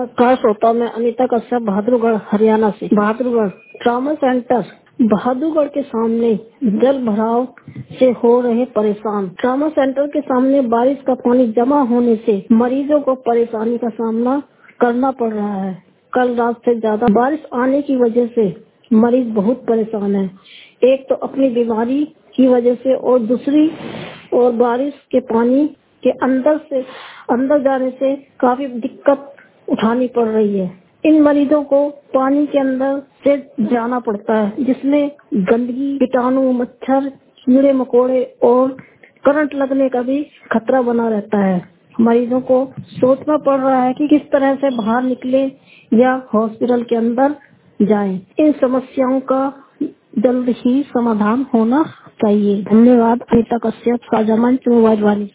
नमस्कार श्रोता, मैं अनीता कश्यप बहादुरगढ़ हरियाणा से। बहादुरगढ़ ट्रामा सेंटर बहादुरगढ़ के सामने जल भराव से हो रहे परेशान। ट्रामा सेंटर के सामने बारिश का पानी जमा होने से मरीजों को परेशानी का सामना करना पड़ रहा है। कल रात से ज्यादा बारिश आने की वजह से मरीज बहुत परेशान है। एक तो अपनी बीमारी की वजह से और दूसरी और बारिश के पानी के अंदर जाने से काफी दिक्कत उठानी पड़ रही है। इन मरीजों को पानी के अंदर से जाना पड़ता है, जिसमें गंदगी, कीटाणु, मच्छर, कीड़े मकोड़े और करंट लगने का भी खतरा बना रहता है। मरीजों को सोचना पड़ रहा है कि किस तरह से बाहर निकले या हॉस्पिटल के अंदर जाएं। इन समस्याओं का जल्द ही समाधान होना चाहिए। धन्यवाद। अनीता कश्यप, साझा मंच, मोबाइल वाली।